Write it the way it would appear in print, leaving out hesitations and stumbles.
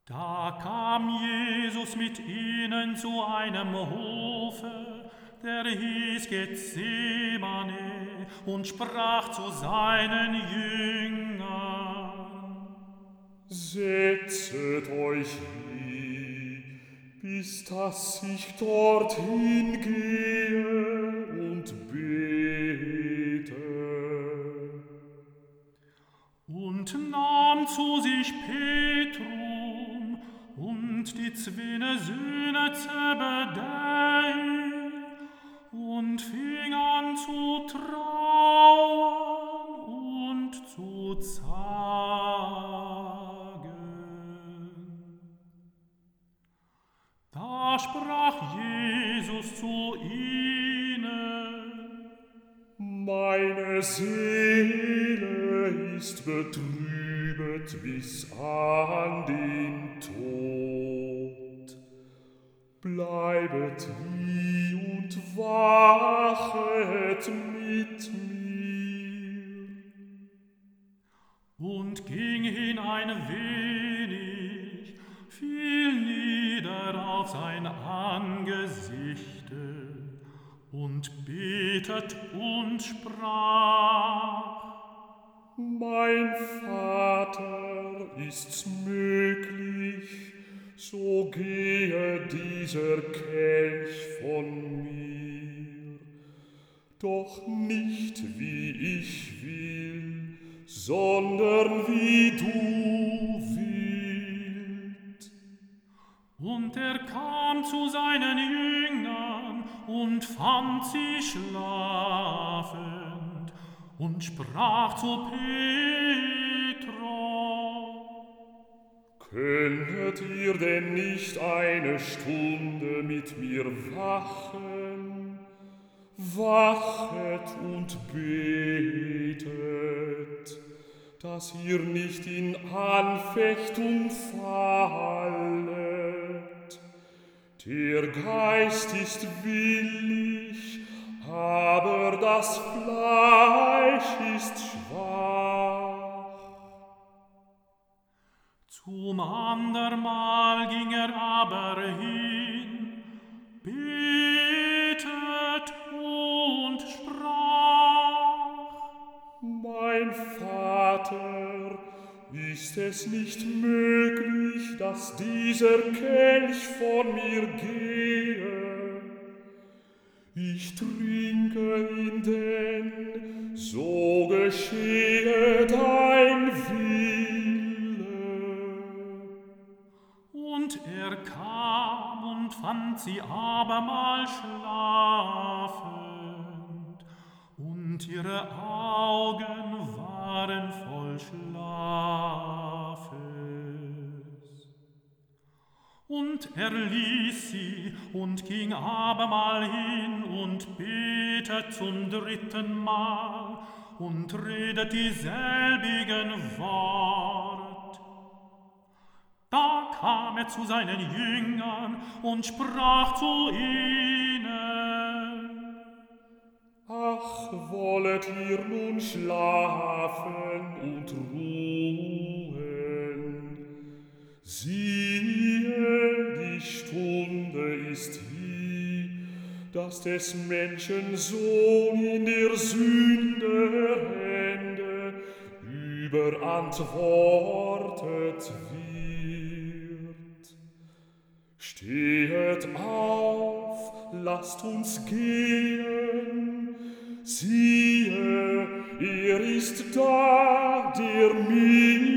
Da kam Jesus mit ihnen zu einem Hofe, der hieß Gethsemane, und sprach zu seinen Jüngern: Setzet euch hin, bis dass ich dorthin gehe und bete. Und nahm zu sich Petrus und die 2 Söhne Zebedei und fing an zu trauern und zu zagen. Da sprach Jesus zu ihnen: Meine Seele ist betrübet bis an den Tod. Bleibet wie und wachet mit mir. Und ging hin ein wenig, fiel nieder auf sein Angesichte und betet und sprach: Mein Vater, ist's möglich, so gehe dieser Kelch von mir. Doch nicht wie ich will, sondern wie du willst. Und er kam zu seinen Jüngern und fand sie schlafend und sprach zu Petrus: Könntet ihr denn nicht eine Stunde mit mir wachen? Wachet und betet, dass ihr nicht in Anfechtung fallet. Der Geist ist willig, aber das Fleisch ist schwach. Zum andermal ging er aber hin, betet und sprach: Mein Vater, ist es nicht möglich, dass dieser Kelch von mir gehe? Ich trinke ihn denn, so geschehe dein Wille. Und er kam und fand sie abermal schlafend, und ihre Augen waren voll Schlafes. Und er ließ sie und ging abermal hin und betet zum 3. Mal und redet dieselbigen Wort. Da kam er zu seinen Jüngern und sprach zu ihnen: Ach, wollet ihr nun schlafen und ruhen? Siehe, die Stunde ist hie, dass des Menschen Sohn in der Sünde Hände überantwortet wird. Stehet auf, lasst uns gehen. Siehe, er ist da, der mich